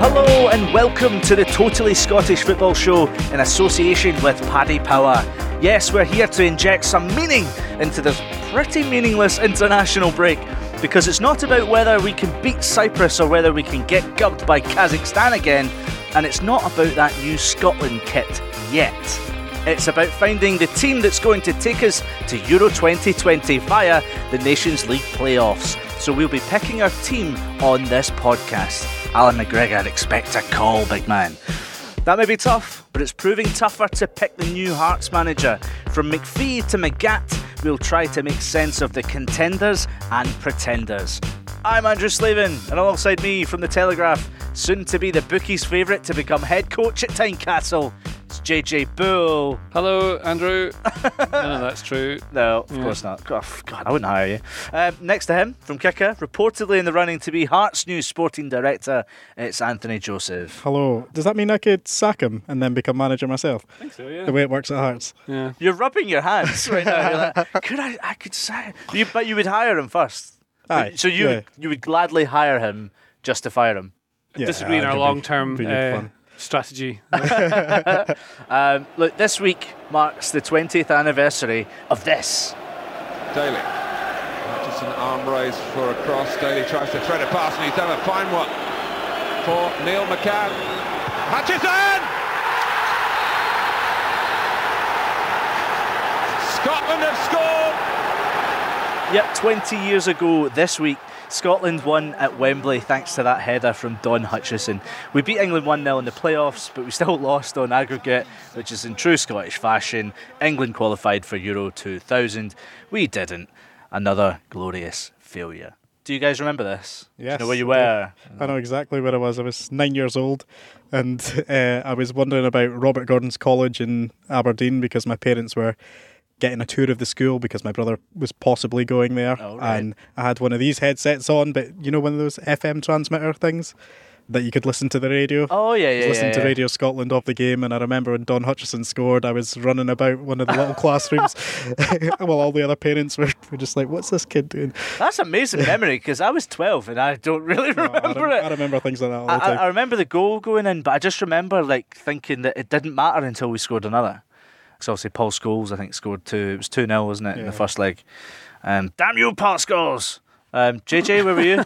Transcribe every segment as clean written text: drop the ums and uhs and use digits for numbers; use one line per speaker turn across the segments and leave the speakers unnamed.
Hello and welcome to the Totally Scottish Football Show in association with Paddy Power. Yes, we're here to inject some meaning into this pretty meaningless international break, because it's not about whether we can beat Cyprus or whether we can get gubbed by Kazakhstan again, and it's not about that new Scotland kit yet. It's about finding the team that's going to take us to Euro 2020 via the Nations League playoffs. So we'll be picking our team on this podcast. Alan McGregor, expect a call, big man. That may be tough, but it's proving tougher to pick the new Hearts manager. From McPhee to McGatt, we'll try to make sense of the contenders and pretenders. I'm Andrew Slavin, and alongside me from The Telegraph, soon to be the bookies' favourite to become head coach at Tynecastle, it's JJ Bull.
Hello, Andrew. No, that's true.
No, of course not. God, I wouldn't hire you. Next to him, from Kicker, reportedly in the running to be Hearts' new sporting director, it's Anthony Joseph.
Hello. Does that mean I could sack him and then become manager myself?
I think so, yeah.
The way it works at Hearts.
Yeah.
You're rubbing your hands right now. You're like, I could sack him. But you would hire him first.
Aye,
So you would gladly hire him just to fire him.
Yeah,
Disagree in our long-term
fun.
strategy.
Look, this week marks the 20th anniversary of this.
Daly. Just an arm raise for a cross. Daly tries to thread it past and he's done a fine one for Neil McCann. Hutchison! Scotland have scored!
Yep, 20 years ago this week, Scotland won at Wembley thanks to that header from Don Hutchison. We beat England 1-0 in the playoffs, but we still lost on aggregate, which is in true Scottish fashion. England qualified for Euro 2000. We didn't. Another glorious failure. Do you guys remember this?
Yes.
Do you know where you were?
I know exactly where I was. I was 9 years old, and I was wondering about Robert Gordon's College in Aberdeen because my parents were getting a tour of the school because my brother was possibly going there.
Oh, right.
And I had one of these headsets on, but you know, one of those FM transmitter things that you could listen to the radio.
Oh, yeah.
I was listening to Radio Scotland of the game, and I remember when Don Hutchison scored, I was running about one of the little classrooms while all the other parents were just like, what's this kid doing?
That's amazing memory, because I was 12 and I don't really remember it.
I remember things like that all the time.
I remember the goal going in, but I just remember thinking that it didn't matter until we scored another. So obviously Paul Scholes, I think, scored two. It was 2-0, wasn't it, in the first leg? Damn you, Paul Scholes! JJ, where were you?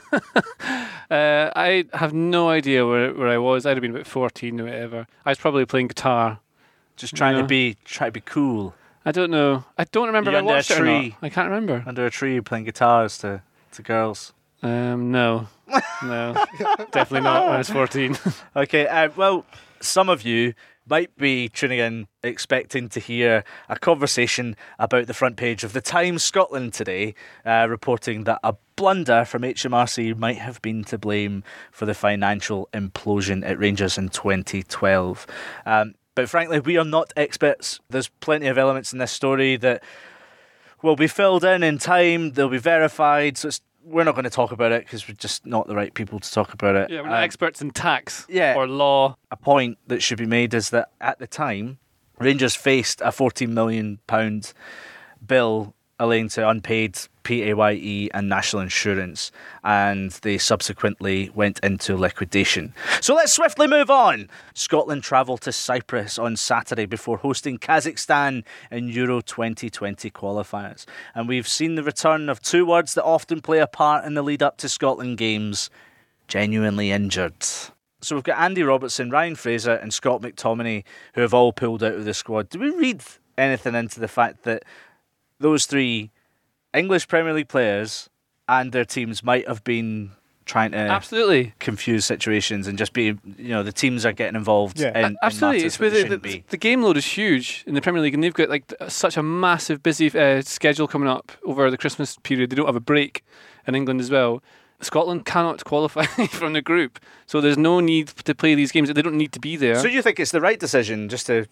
I have no idea where I was. I'd have been about 14 or whatever. I was probably playing guitar.
Just trying to be cool.
I don't know. I don't remember if I watched it or not. I can't remember.
Under a tree playing guitars to girls.
No. Definitely not when I was 14.
Okay, well, some of you might be tuning in expecting to hear a conversation about the front page of the Times Scotland today, reporting that a blunder from HMRC might have been to blame for the financial implosion at Rangers in 2012. But frankly, we are not experts. There's plenty of elements in this story that will be filled in time, they'll be verified, so we're not going to talk about it because we're just not the right people to talk about it.
Yeah, we're not experts in tax
or
law.
A point that should be made is that at the time, Rangers faced a £14 million bill owing to unpaid PAYE and national insurance, and they subsequently went into liquidation. So let's swiftly move on. Scotland travel to Cyprus on Saturday before hosting Kazakhstan in Euro 2020 qualifiers. And we've seen the return of two words that often play a part in the lead up to Scotland games: genuinely injured. So we've got Andy Robertson, Ryan Fraser and Scott McTominay who have all pulled out of the squad. Do we read anything into the fact that those three English Premier League players and their teams might have been trying to
absolutely
confuse situations and just be, the teams are getting involved in
absolutely.
In
it's where the game load is huge in the Premier League, and they've got such a massive busy schedule coming up over the Christmas period. They don't have a break in England as well. Scotland cannot qualify from the group, so there's no need to play these games. They don't need to be there.
So you think it's the right decision just to,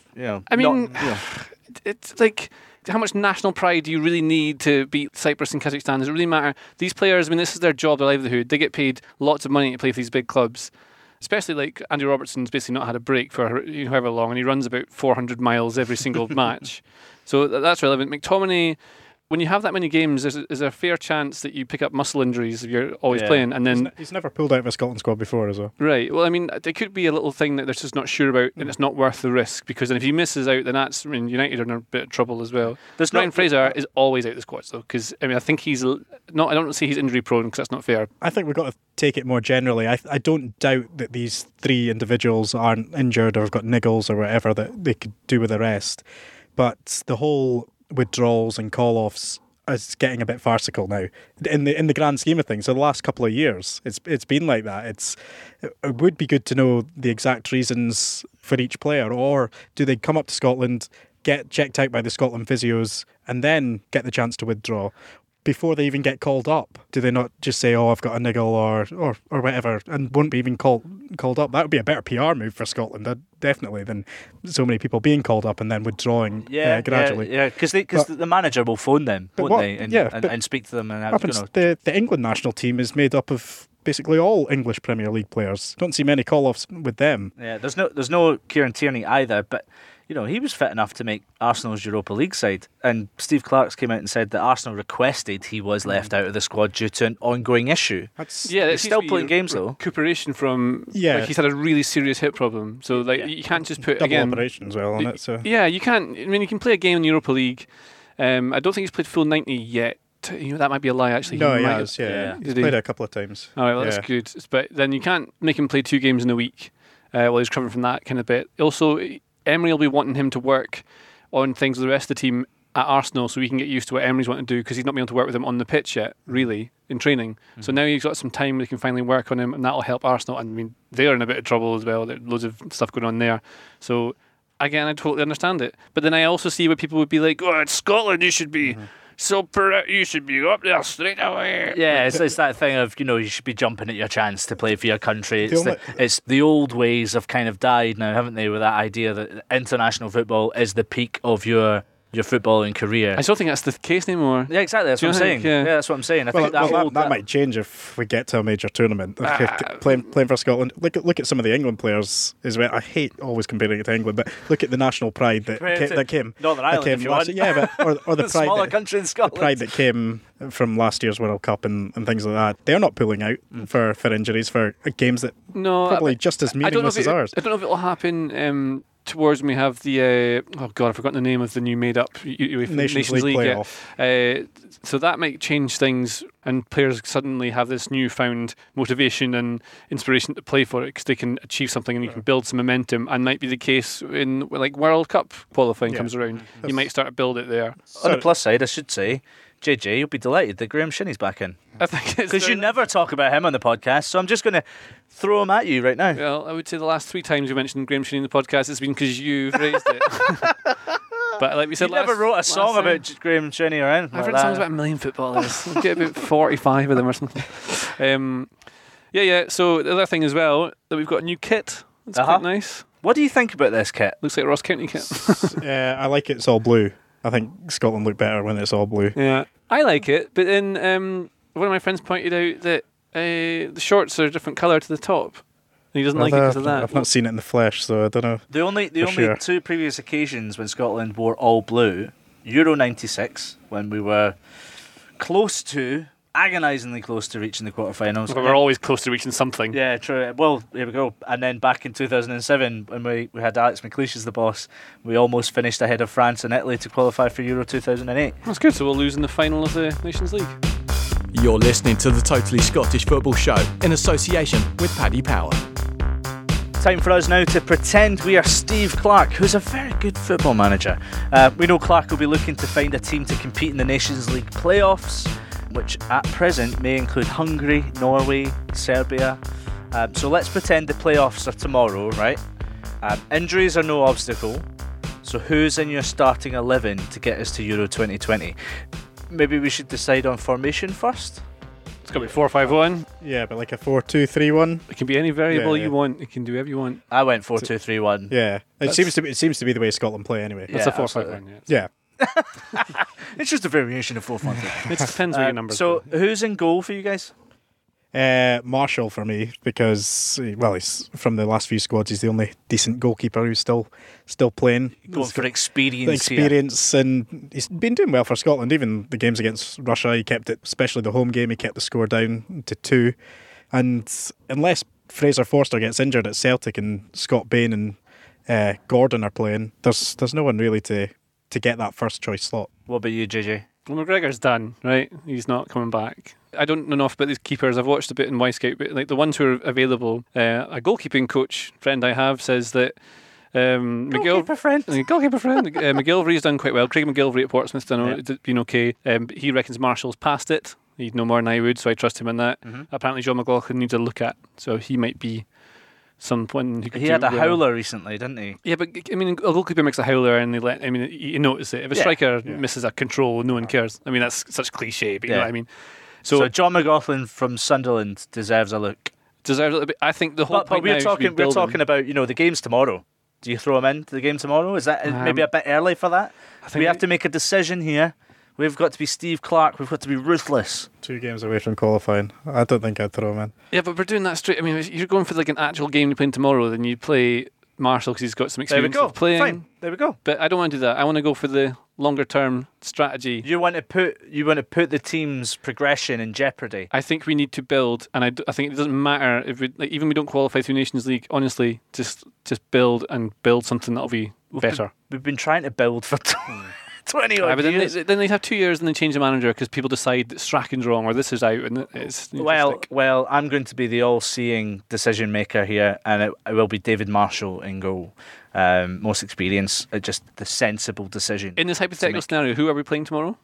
it's like, how much national pride do you really need to beat Cyprus and Kazakhstan? Does it really matter? These players, this is their job, their livelihood. They get paid lots of money to play for these big clubs. Especially like Andy Robertson's basically not had a break for however long, and he runs about 400 miles every single match. So that's relevant. McTominay, when you have that many games, there's a fair chance that you pick up muscle injuries if you're always playing. And then
He's never pulled out of a Scotland squad before as well.
right. Well, I mean, there could be a little thing that they're just not sure about, and it's not worth the risk, because then if he misses out, then that's, I mean, United are in a bit of trouble as well. Ryan Fraser is always out of the squads though, because I mean, I think he's not. I don't say he's injury prone, because that's not fair.
I think we've got to take it more generally. I don't doubt that these three individuals aren't injured or have got niggles or whatever that they could do with the rest. But the whole withdrawals and call-offs is getting a bit farcical now in the grand scheme of things. So the last couple of years, it's been like that. It would be good to know the exact reasons for each player, or do they come up to Scotland, get checked out by the Scotland physios, and then get the chance to withdraw before they even get called up? Do they not just say, "Oh, I've got a niggle" or whatever, and won't be even called up? That would be a better PR move for Scotland, definitely, than so many people being called up and then withdrawing gradually.
Yeah, because the manager will phone them, won't they, and speak to them. And
the England national team is made up of basically all English Premier League players. Don't see many call-offs with them.
Yeah, there's no Kieran Tierney either, but he was fit enough to make Arsenal's Europa League side. And Steve Clark's came out and said that Arsenal requested he was left out of the squad due to an ongoing issue. He's still playing games though.
Recuperation from he's had a really serious hip problem. So you can't just put
double operation as well on it. So
yeah, you can't. I mean, you can play a game in the Europa League. I don't think he's played full 90 yet. That might be a lie, actually.
No, he has. Yeah. He's played it a couple of times.
All right, well, that's good. But then you can't make him play 2 games in a week while he's recovering from that kind of bit. Also, Emery will be wanting him to work on things with the rest of the team at Arsenal, so we can get used to what Emery's wanting to do, because he's not been able to work with him on the pitch yet, really, in training. Mm-hmm. So now he's got some time, we can finally work on him, and that'll help Arsenal. And I mean, they're in a bit of trouble as well. There's loads of stuff going on there. So again, I totally understand it. But then I also see where people would be like, "Oh, it's Scotland, you should be you should be up there straight away."
Yeah, it's that thing of, you should be jumping at your chance to play for your country. It's the old ways have kind of died now, haven't they, with that idea that international football is the peak of your footballing career.
I still think that's the case anymore.
Yeah, exactly. That's what I'm saying. Yeah, that's what I'm saying. I think that
might change if we get to a major tournament. Playing for Scotland. Look at some of the England players as well. I hate always comparing it to England, but look at the national pride that came.
Northern Ireland, if you want.
Yeah, or the pride
smaller country in Scotland.
The pride that came from last year's World Cup and things like that. They're not pulling out for injuries for games that probably just as meaningless as ours.
I don't know if it'll happen. Towards when we have the I've forgotten the name of the new made-up Nations League
playoff.
So that might change things, and players suddenly have this newfound motivation and inspiration to play for it, because they can achieve something and you can build some momentum. And might be the case in World Cup qualifying comes around. You might start to build it there.
On the plus side, I should say, JJ, you'll be delighted that Graham Shinney's back in.
I think
because you never talk about him on the podcast, so I'm just going to throw him at you right now.
Well, I would say the last 3 times we mentioned Graham Shinney in the podcast, it's been because you've raised it. But like we said,
you never wrote a song about Graham Shinney or anything.
I've written songs about a million footballers. We'll get about 45 of them or something. So the other thing as well, that we've got a new kit. It's quite nice.
What do you think about this kit?
Looks like a Ross County kit.
I like it. It's all blue. I think Scotland look better when it's all blue.
Yeah, I like it. But then one of my friends pointed out that the shorts are a different colour to the top. And he doesn't like it because of that.
I've not seen it in the flesh, so I don't know.
The only 2 previous occasions when Scotland wore all blue, Euro 96, when we were agonisingly close to reaching the quarterfinals.
But we're always close to reaching something.
Yeah, true. Well, here we go. And then back in 2007, when we had Alex McLeish as the boss, we almost finished ahead of France and Italy to qualify for Euro 2008.
That's good. So we'll lose in the final of the Nations League.
You're listening to the Totally Scottish Football Show in association with Paddy Power.
Time for us now to pretend we are Steve Clarke, who's a very good football manager. We know Clarke will be looking to find a team to compete in the Nations League playoffs, which at present may include Hungary, Norway, Serbia. So let's pretend the playoffs are tomorrow, right? Injuries are no obstacle. So who's in your starting 11 to get us to Euro 2020? Maybe we should decide on formation first?
It's got to be 4-5-1.
Yeah, but like a 4-2-3-1.
It can be any variable you want. You can do whatever you want.
I went 4-2-3-1.
Yeah, it seems to be the way Scotland play anyway.
That's a 4-5-1.
Yeah.
It's just a variation of 4-5-1.
It depends what your numbers.
So who's in goal for you guys?
Marshall for me, because he's from the last few squads. He's the only decent goalkeeper who's still playing.
Going for experience.
And he's been doing well for Scotland. Even the games against Russia, he kept it, especially the home game. He kept the score down to 2. And unless Fraser Forster gets injured at Celtic and Scott Bain and Gordon are playing, there's no one really to get that first choice slot.
What about you, JJ?
Well, McGregor's done, right? He's not coming back. I don't know enough about these keepers. I've watched a bit in Y-Scout, but like the ones who are available, a goalkeeping coach friend I have says that
Goalkeeper friend.
McGilvery's done quite well. Craig McGilvery at Portsmouth's been okay. He reckons Marshall's passed it. He'd know more than I would, so I trust him in that. Apparently John McLaughlin needs a look at, so he might be someone who could.
He had a howler recently, didn't he?
Yeah, but I mean, a goalkeeper makes a howler, and you notice it. If a striker misses a control, no one cares. I mean, that's such cliche, but you know what I mean.
So John McLaughlin from Sunderland deserves a look.
Deserves a little bit. I think the whole point.
But we're talking about the games tomorrow. Do you throw him into the game tomorrow? Is that maybe a bit early for that?
I think
we have to make a decision here. We've got to be Steve Clarke. We've got to be ruthless.
2 games away from qualifying. I don't think I'd throw him in.
Yeah, but we're doing that straight. I mean, if you're going for like an actual game you're playing tomorrow, then you play Marshall because he's got some experience of playing.
Fine. There we go.
But I don't want to do that. I want to go for the longer term strategy.
You want to put the team's progression in jeopardy.
I think we need to build, and I think it doesn't matter if even we don't qualify through Nations League. Honestly, just build something that'll be better.
We've been trying to build for 20 odd years.
Then they have 2 years and then change the manager because people decide that Strachan's wrong or this is out, and it's
well, I'm going to be the all-seeing decision maker here, and it will be David Marshall in goal. Most experience, just the sensible decision.
In this hypothetical scenario, who are we playing tomorrow?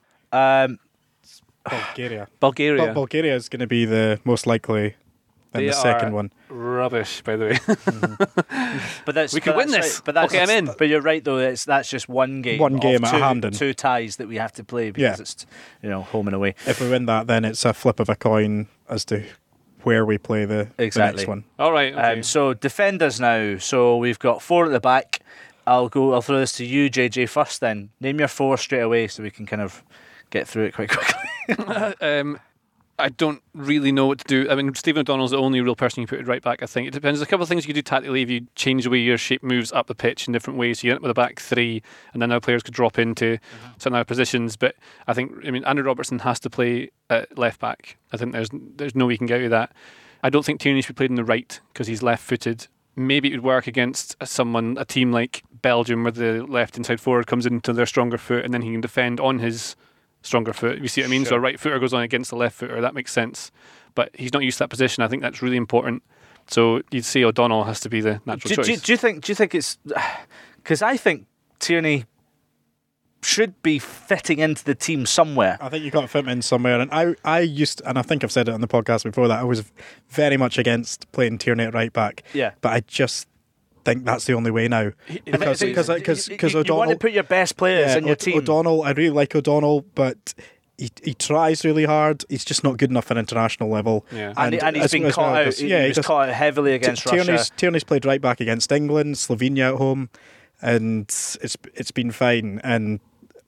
Bulgaria.
Bulgaria
is going to be the most likely in the second one.
Rubbish, by the way.
But
we could win this.
Right.
Okay, I'm in.
But you're right, though. That's just one game.
One game at Hampden.
2 ties that we have to play because it's home and away.
If we win that, then it's a flip of a coin as to where we play the next one.
All right. Okay.
So defenders now. So we've got 4 at the back. I'll throw this to you, JJ, first. Then name your 4 straight away, so we can kind of get through it quite quickly.
I don't really know what to do. I mean, Stephen O'Donnell's the only real person you put at right back, I think. It depends. There's a couple of things you could do tactically if you change the way your shape moves up the pitch in different ways. So you end up with a back 3, and then our players could drop into certain other positions. But I think, Andrew Robertson has to play at left back. I think there's no way you can get out of that. I don't think Tierney should be played on the right because he's left-footed. Maybe it would work against a team like Belgium, where the left inside forward comes into their stronger foot, and then he can defend on his stronger foot. You see what I mean? Sure. So a right footer goes on against the left footer. That makes sense. But he's not used to that position. I think that's really important. So you'd say O'Donnell has to be the natural choice. Do you think it's...
Because I think Tierney should be fitting into the team somewhere.
I think you've got to fit him in somewhere. And I think I've said it on the podcast before, that I was very much against playing Tierney at right back.
Yeah.
But I just think that's the only way now. Because O'Donnell...
You want to put your best players in your team.
O'Donnell, I really like O'Donnell, but he tries really hard. He's just not good enough at international level.
Yeah. And he's been caught out. He was caught out heavily against Russia.
Tierney's played right back against England, Slovenia at home, and it's been fine. And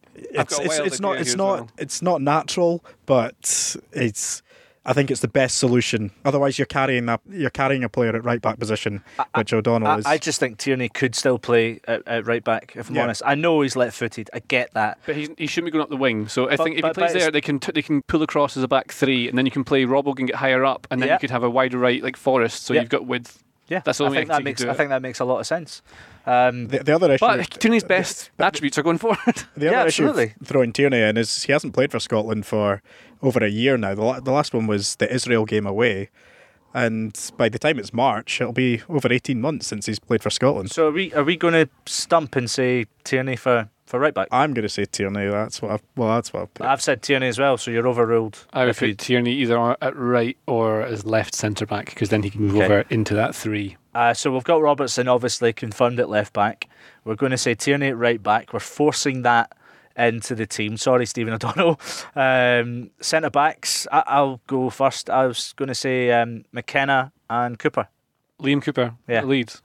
it's not natural, but I think it's the best solution. Otherwise, you're carrying a player at right back position, which O'Donnell is.
I just think Tierney could still play at right back. If I'm honest, I know he's left-footed. I get that,
but he shouldn't be going up the wing. So I think if he plays there, they can pull across as a back 3, and then you can play Robbo and get higher up, and then you could have a wider right like Forrest. So you've got width.
Yeah,
that's the only
I think that makes a lot of sense.
The other issue,
but Tierney's best attributes are going forward.
The other issue throwing Tierney in is he hasn't played for Scotland for over a year now. The last one was the Israel game away, and by the time it's March, it'll be over 18 months since he's played for Scotland.
So are we going to stump and say Tierney for right back?
I'm going to say Tierney. That's what I've picked.
I've said Tierney as well, so you're overruled.
I would put Tierney either at right or as left centre back, because then he can move over into that 3.
So we've got Robertson obviously confirmed at left back. We're going to say Tierney at right back. We're forcing that into the team. Sorry, Stephen O'Donnell. Centre backs, I'll go first. I was going to say McKenna and Cooper.
Liam Cooper, Leeds.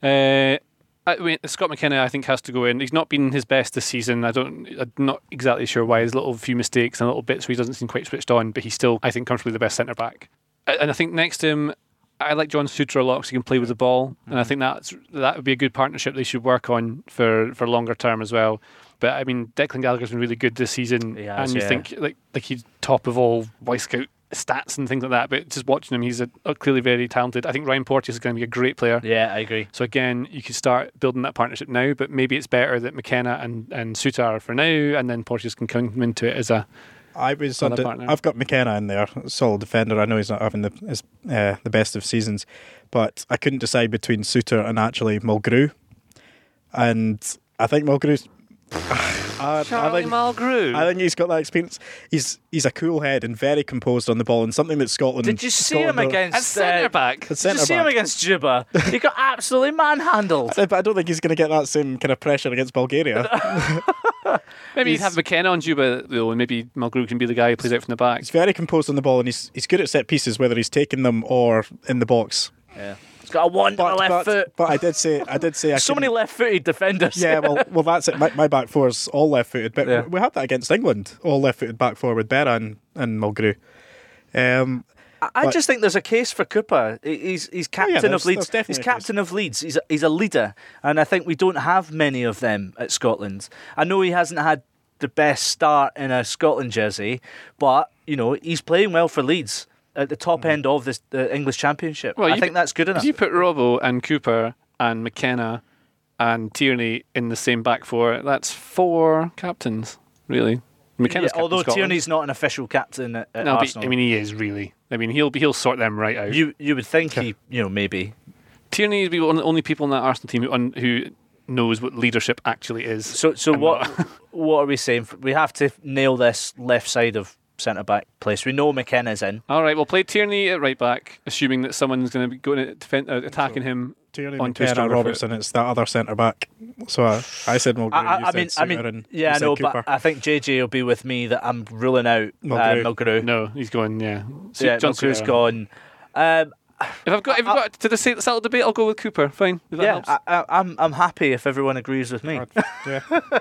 Scott McKenna, I think, has to go in. He's not been his best this season. I'm not exactly sure why. There's a few mistakes and little bits where he doesn't seem quite switched on, but he's still, I think, comfortably the best centre back. And I think next to him, I like John Suter a lot because he can play with the ball, and I think that would be a good partnership they should work on for longer term as well. But I mean, Declan Gallagher's been really good this season, and you think like he's top of all Boy Scout stats and things like that. But just watching him, he's clearly very talented. I think Ryan Porteous is going to be a great player.
Yeah, I agree.
So again, you could start building that partnership now, but maybe it's better that McKenna and Suter are for now, and then Porteous can come into it as a.
I've got McKenna in there, solid defender. I know he's not having the best of seasons, but I couldn't decide between Suter and actually Mulgrew, and I think Mulgrew's.
Mulgrew.
I think he's got that experience. He's a cool head and very composed on the ball, and something that Scotland.
Did you see him against
centre back?
Did you see him against Juba? He got absolutely manhandled.
But I don't think he's going to get that same kind of pressure against Bulgaria.
Maybe you'd have McKenna on Juba though, and maybe Mulgrew can be the guy who plays out from the back.
He's very composed on the ball, and he's good at set pieces, whether he's taking them or in the box.
Yeah. He's got a wonderful left foot.
But I did say
so many left-footed defenders.
Yeah, well, that's it. My back four is all left-footed, but we had that against England, all left-footed back four with Berra and Mulgrew.
I just think there's a case for Cooper. He's captain of Leeds. He's captain of Leeds. He's a leader, and I think we don't have many of them at Scotland. I know he hasn't had the best start in a Scotland jersey, but he's playing well for Leeds at the top end of the English Championship. Well, I think that's good enough.
If you put Robbo and Cooper and McKenna and Tierney in the same back four, that's 4 captains, really. McKenna's captain
although
Scotland.
Tierney's not an official captain at Arsenal.
But, I mean, he is really. I mean, he'll sort them right out.
You would think he, maybe.
Tierney would be one of the only people in that Arsenal team who knows what leadership actually is.
So what are we saying? We have to nail this left side of centre-back place. We know McKenna's in.
All right, we'll play Tierney at right back, assuming that someone's going to be going to defend, attacking him.
Tierney,
on
McKenna, Robertson, it's that other centre-back. So I said Mulgrew,
I know,
Cooper.
But I think JJ will be with me that I'm ruling out Mulgrew.
No, he's going, John
Mulgrew's gone.
If I've got to settle debate, I'll go with Cooper. Fine. If that helps.
I'm happy if everyone agrees with me.
Yeah.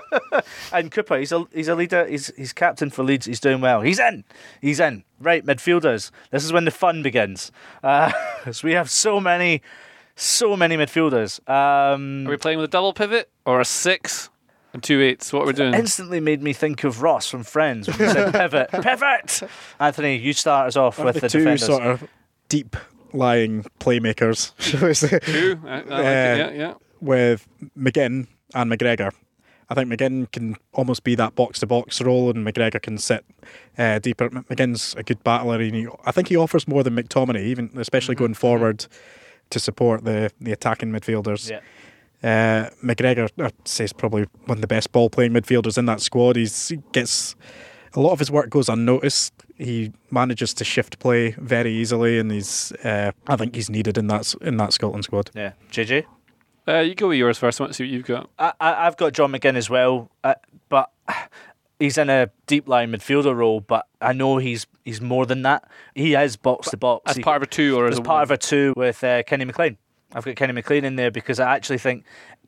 And Cooper, he's a leader. He's captain for Leeds. He's doing well. He's in. Right, midfielders. This is when the fun begins. So we have so many midfielders.
Are we playing with a double pivot or a 6 and 2 8s? What we're doing?
Instantly made me think of Ross from Friends when he said pivot. Pivot. Anthony, you start us off with the
two
defenders.
Sort of deep lying playmakers.
True. I like it, yeah.
With McGinn and McGregor. I think McGinn can almost be that box-to-box role, and McGregor can sit deeper. McGinn's a good battler, and I think he offers more than McTominay, even especially going forward to support the attacking midfielders.
Yeah.
McGregor, I'd say, is probably one of the best ball-playing midfielders in that squad. He gets a lot of his work goes unnoticed. He manages to shift play very easily, and I think he's needed in that Scotland squad.
Yeah, JJ.
You go with yours first. I want to see what you've got.
I've got John McGinn as well, but he's in a deep line midfielder role. But I know he's more than that. He is box to box
as part of a 2 or
as part of a 2 with Kenny McLean. I've got Kenny McLean in there because I actually think,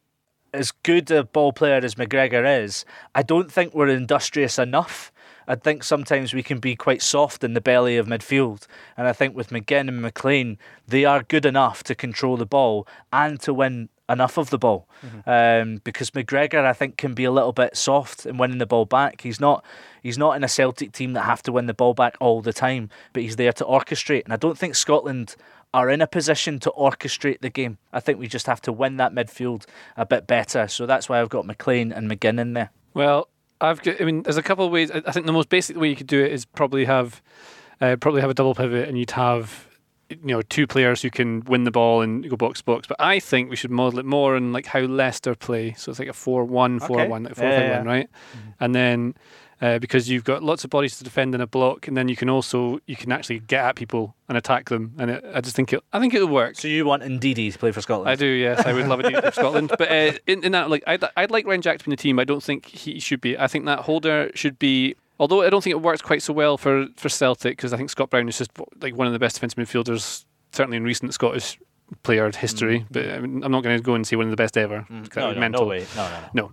as good a ball player as McGregor is, I don't think we're industrious enough. I think sometimes we can be quite soft in the belly of midfield. And I think with McGinn and McLean, they are good enough to control the ball and to win enough of the ball. Because McGregor, I think, can be a little bit soft in winning the ball back. He's not in a Celtic team that have to win the ball back all the time, but he's there to orchestrate. And I don't think Scotland are in a position to orchestrate the game. I think we just have to win that midfield a bit better. So that's why I've got McLean and McGinn in there.
Well, there's a couple of ways. I think the most basic way you could do it is probably have a double pivot, and you'd have 2 players who can win the ball and go box to box. But I think we should model it more in like how Leicester play. So it's like a 4-1, 4-1, like 4-5-1, right? Mm-hmm. And then because you've got lots of bodies to defend in a block, and then you can actually get at people and attack them. And I think it'll work.
So you want Ndidi to play for Scotland?
I do, yes. I would love Ndidi for Scotland. But in that, like, I'd like Ryan Jack to be in the team. I don't think he should be. I think that holder should be. Although I don't think it works quite so well for Celtic, because I think Scott Brown is just like one of the best defensive midfielders, certainly in recent Scottish player history. But I mean, I'm not going to go and say one of the best ever.
No way. No.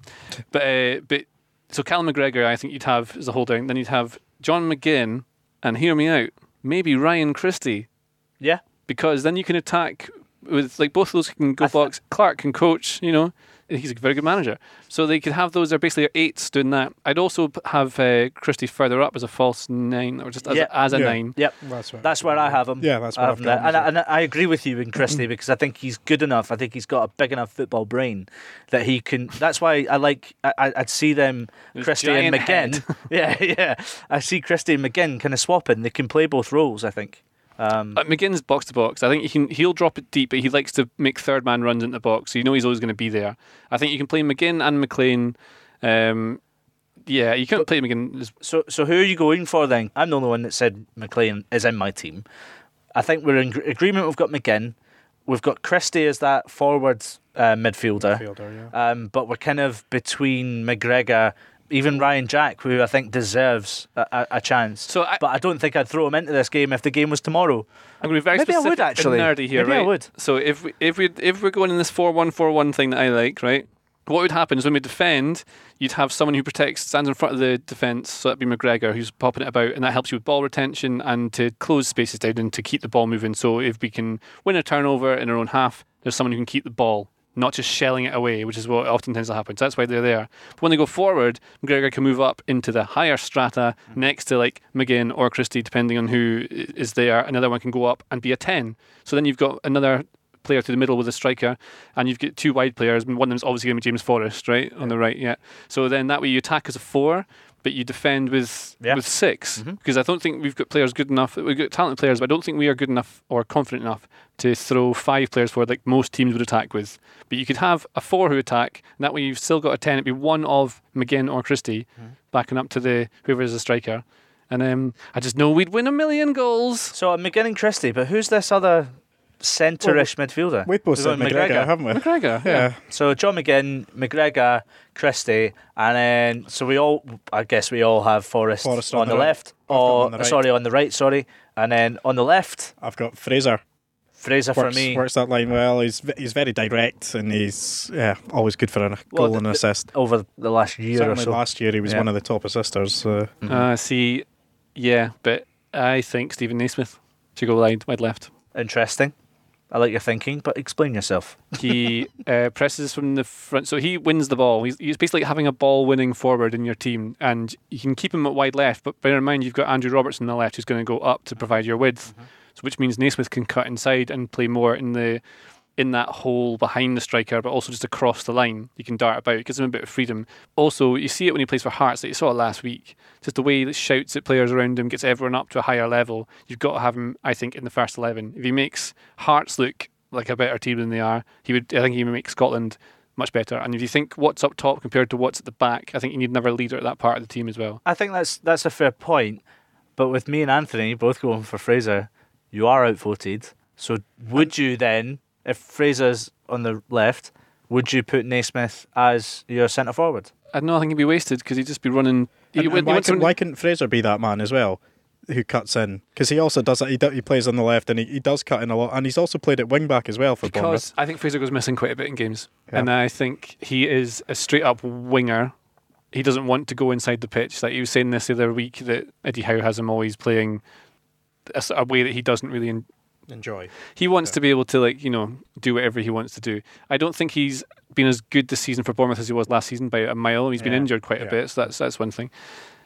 But so Callum McGregor, I think you'd have as a holder. Then you'd have John McGinn, and hear me out, maybe Ryan Christie
Yeah.
Because then you can attack with, like, both of those can go box. Clark can coach, he's a very good manager. So they could have those, they're basically 8s doing that. I'd also have Christie further up as a false 9, or just as a 9.
Yep. That's where I have him.
Yeah, that's where I've got him.
And I agree with you in Christie because I think he's good enough. I think he's got a big enough football brain that he can. That's why I'd see them, Christie and McGinn. Yeah. I see Christie and McGinn kind of swapping. They can play both roles, I think.
McGinn's box to box. I think he'll drop it deep, but he likes to make third man runs into the box, so he's always going to be there. I think you can play McGinn and McLean. You can't play McGinn.
So who are you going for then? I'm the only one that said McLean is in my team. I think we're in agreement. We've got McGinn. We've got Christie as that forward midfielder. But we're kind of between McGregor. Even Ryan Jack, who I think deserves a chance. But I don't think I'd throw him into this game if the game was tomorrow.
I'm going to be very specific
I would, actually.
and nerdy here,
Maybe
right?
I would.
So if we're going in this 4-1-4-1 thing that I like, right? What would happen is when we defend, you'd have someone who stands in front of the defence, so that'd be McGregor, who's popping it about, and that helps you with ball retention and to close spaces down and to keep the ball moving. So if we can win a turnover in our own half, there's someone who can keep the ball, not just shelling it away, which is what often tends to happen. So that's why they're there. But when they go forward, McGregor can move up into the higher strata next to like McGinn or Christie, depending on who is there. Another one can go up and be a 10. So then you've got another player to the middle with a striker, and you've got 2 wide players, and one of them's obviously going to be James Forrest, right, on the right, yeah. So then that way you attack as a 4, but you defend with 6, because I don't think we've got players good enough. We've got talented players, but I don't think we are good enough or confident enough to throw 5 players forward like most teams would attack with. But you could have a 4 who attack, and that way you've still got a 10. It'd be one of McGinn or Christie backing up to the whoever is a striker. And I just know we'd win 1,000,000 goals.
So McGinn and Christie, but who's this other centre-ish midfielder?
We've both said McGregor, haven't we?
McGregor,
yeah.
So John McGinn, McGregor, Christie, and then I guess we all have Forrest on the left.
On the right.
And then on the left,
I've got Fraser.
For me
works that line well. He's very direct, and he's always good for a goal and an assist.
Over the last year
Certainly
or so.
Last year he was one of the top assisters.
But I think Stephen Naismith should go wide left.
Interesting. I like your thinking, but explain yourself.
He presses from the front, so he wins the ball. He's basically like having a ball-winning forward in your team, and you can keep him at wide left, but bear in mind you've got Andrew Robertson on the left who's going to go up to provide your width, so which means Naismith can cut inside and play more in that hole behind the striker, but also just across the line. You can dart about. It gives him a bit of freedom. Also, you see it when he plays for Hearts, like you saw it last week. Just the way that shouts at players around him, gets everyone up to a higher level. You've got to have him, I think, in the first 11. If he makes Hearts look like a better team than they are, I think he would make Scotland much better. And if you think what's up top compared to what's at the back, I think you need another leader at that part of the team as well.
I think that's a fair point. But with me and Anthony both going for Fraser, you are outvoted. So would you then, if Fraser's on the left, would you put Naismith as your centre forward?
I don't know, I think he'd be wasted because he'd just be running.
Why couldn't Fraser be that man as well, who cuts in? Because he also does that. He plays on the left, and he does cut in a lot, and he's also played at wing back as well for Bournemouth.
Because I think Fraser goes missing quite a bit in games, and I think he is a straight up winger. He doesn't want to go inside the pitch. Like he was saying this the other week that Eddie Howe has him always playing a way that he doesn't really
enjoy.
He wants to be able to do whatever he wants to do. I don't think he's been as good this season for Bournemouth as he was last season by a mile. He's been injured quite a bit, so that's one thing.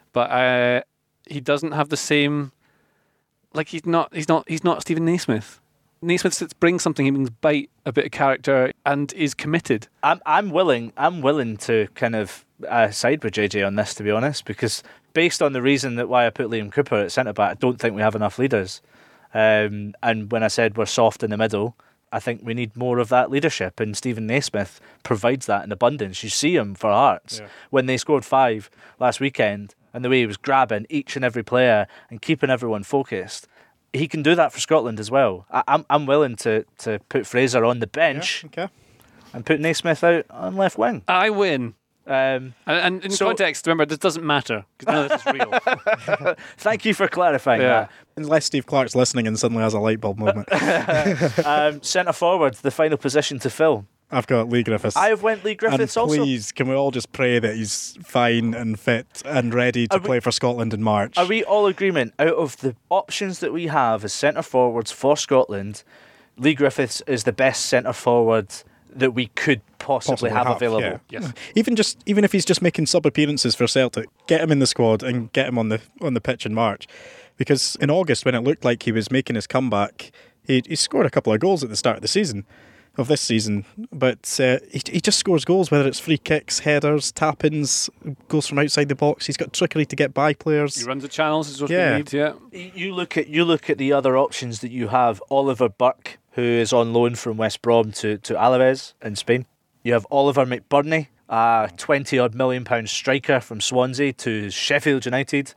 But he doesn't have the same. Like he's not Stephen Naismith. Naismith brings something. He brings bite, a bit of character, and is committed. I'm willing to kind of side with JJ on this, to be honest, because based on the reason that why I put Liam Cooper at centre back, I don't think we have enough leaders. And when I said we're soft in the middle, I think we need more of that leadership, and Stephen Naismith provides that in abundance. You see him for Hearts when they scored 5 last weekend, and the way he was grabbing each and every player and keeping everyone focused. He can do that for Scotland as well. I'm willing to put Fraser on the bench and put Naismith out on left wing. I win. And in context, remember, this doesn't matter because none of this is real.
Thank you for clarifying that.
Unless Steve Clark's listening and suddenly has a light bulb moment.
Centre forward, the final position to fill.
I've got Lee Griffiths.
I've went Lee Griffiths
and
also.
Please, can we all just pray that he's fine and fit and ready to play for Scotland in March?
Are we all agreement, out of the options that we have as centre forwards for Scotland, Lee Griffiths is the best centre forward that we could possibly have available?
Yeah. Yes. Even if he's just making sub appearances for Celtic, get him in the squad and get him on the pitch in March. Because in August, when it looked like he was making his comeback, he scored a couple of goals at the start of the season, of this season. But he just scores goals, whether it's free kicks, headers, tap-ins, goals from outside the box. He's got trickery to get by players.
He runs the channels, is what we need, yeah.
You look at the other options that you have. Oliver Burke, who is on loan from West Brom to Alaves in Spain. You have Oliver McBurney, a £20-odd million striker from Swansea to Sheffield United.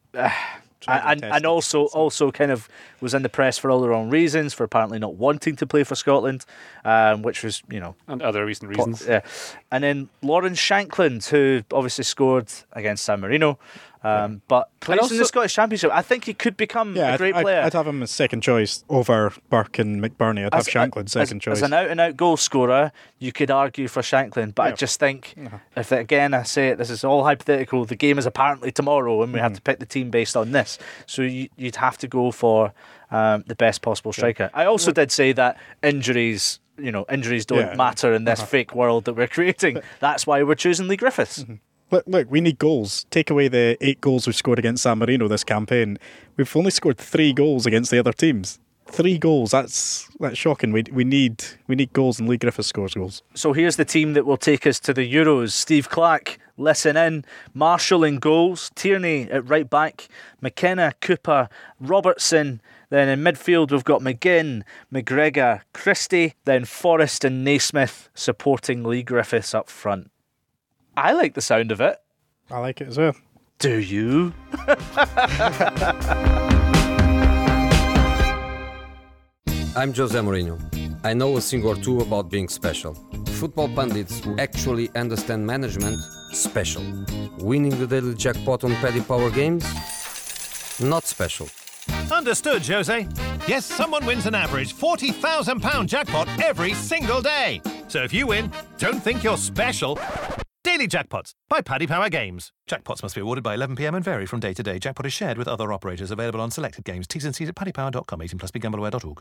And also kind of was in the press for all the wrong reasons, for apparently not wanting to play for Scotland, which was,
and other recent reasons.
Yeah. And then Lawrence Shankland, who obviously scored against San Marino, but plays in the Scottish Championship. I think he could become a great player.
I'd have him as second choice over Burke and McBurney. I'd have Shankland second choice.
As an out-and-out goal scorer, you could argue for Shankland, but I just think, if again I say it, this is all hypothetical, the game is apparently tomorrow and we have to pick the team based on this. So you'd have to go for the best possible striker. I also did say that injuries don't matter in this fake world that we're creating. That's why we're choosing Lee Griffiths.
Look, we need goals. Take away the 8 goals we've scored against San Marino this campaign. We've only scored 3 goals against the other teams. 3 goals. That's shocking. We need goals, and Lee Griffiths scores goals.
So here's the team that will take us to the Euros. Steve Clarke, listen in. Marshall in goals. Tierney at right back. McKenna, Cooper, Robertson. Then in midfield we've got McGinn, McGregor, Christie. Then Forrest and Naismith supporting Lee Griffiths up front. I like the sound of it.
I like it as well.
Do you?
I'm Jose Mourinho. I know a thing or two about being special. Football pundits who actually understand management, special. Winning the daily jackpot on Paddy Power games, not special.
Understood, Jose. Yes, someone wins an average £40,000 jackpot every single day. So if you win, don't think you're special. Daily Jackpots by Paddy Power Games. Jackpots must be awarded by 11 p.m. and vary from day to day. Jackpot is shared with other operators. Available on selected games. T's and C's at paddypower.com. 18 plus BGambleAware.org.